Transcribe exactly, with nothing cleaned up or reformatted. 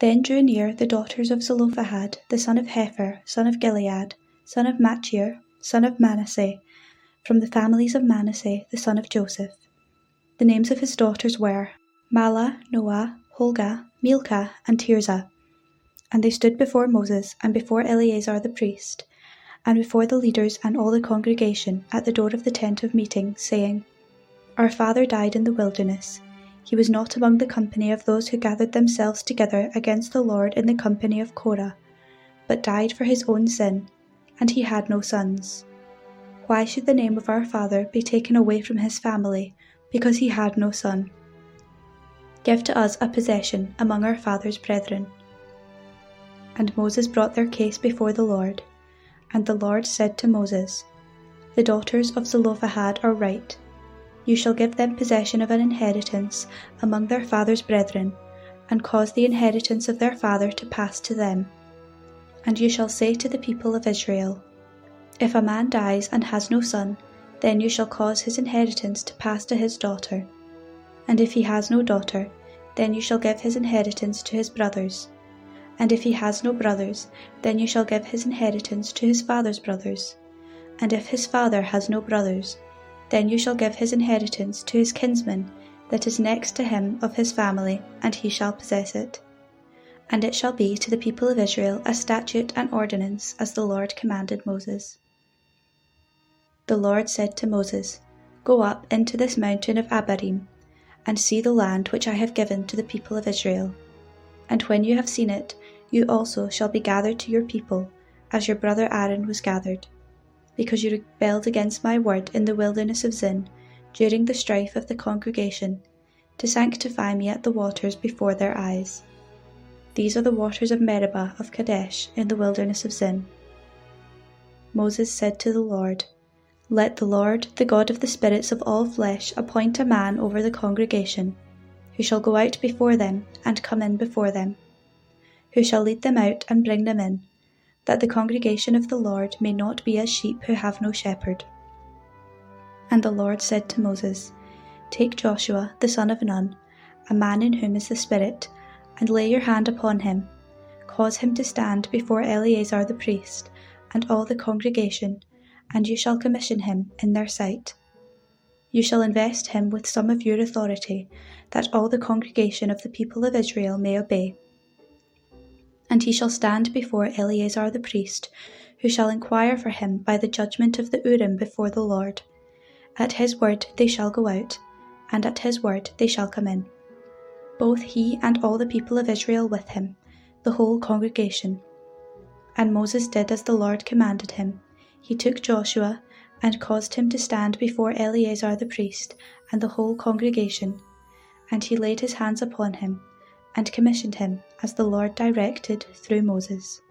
Then drew near the daughters of Zelophehad, the son of Hepher, son of Gilead, son of Machir, son of Manasseh, from the families of Manasseh, the son of Joseph. The names of his daughters were Mahlah, Noah, Holgah, Milcah, and Tirzah. And they stood before Moses, and before Eleazar the priest, and before the leaders and all the congregation at the door of the tent of meeting, saying, Our father died in the wilderness. He was not among the company of those who gathered themselves together against the Lord in the company of Korah, but died for his own sin, and he had no sons. Why should the name of our father be taken away from his family, because he had no son? Give to us a possession among our father's brethren. And Moses brought their case before the Lord. And the Lord said to Moses, The daughters of Zelophehad are right. You shall give them possession of an inheritance among their father's brethren, and cause the inheritance of their father to pass to them. And you shall say to the people of Israel, If a man dies and has no son, then you shall cause his inheritance to pass to his daughter. And if he has no daughter, then you shall give his inheritance to his brothers. And if he has no brothers, then you shall give his inheritance to his father's brothers. And if his father has no brothers, then you shall give his inheritance to his kinsman that is next to him of his family, and he shall possess it. And it shall be to the people of Israel a statute and ordinance, as the Lord commanded Moses. The Lord said to Moses, Go up into this mountain of Abarim, and see the land which I have given to the people of Israel. And when you have seen it, you also shall be gathered to your people, as your brother Aaron was gathered, because you rebelled against my word in the wilderness of Zin, during the strife of the congregation, to sanctify me at the waters before their eyes. These are the waters of Meribah of Kadesh in the wilderness of Zin. Moses said to the Lord, Let the Lord, the God of the spirits of all flesh, appoint a man over the congregation, who shall go out before them and come in before them, who shall lead them out and bring them in, that the congregation of the Lord may not be as sheep who have no shepherd. And the Lord said to Moses, Take Joshua the son of Nun, a man in whom is the Spirit, and lay your hand upon him. Cause him to stand before Eleazar the priest, and all the congregation, and you shall commission him in their sight. You shall invest him with some of your authority, that all the congregation of the people of Israel may obey. And he shall stand before Eleazar the priest, who shall inquire for him by the judgment of the Urim before the Lord. At his word they shall go out, and at his word they shall come in, both he and all the people of Israel with him, the whole congregation. And Moses did as the Lord commanded him. He took Joshua, and caused him to stand before Eleazar the priest and the whole congregation, and he laid his hands upon him, and commissioned him as the Lord directed through Moses.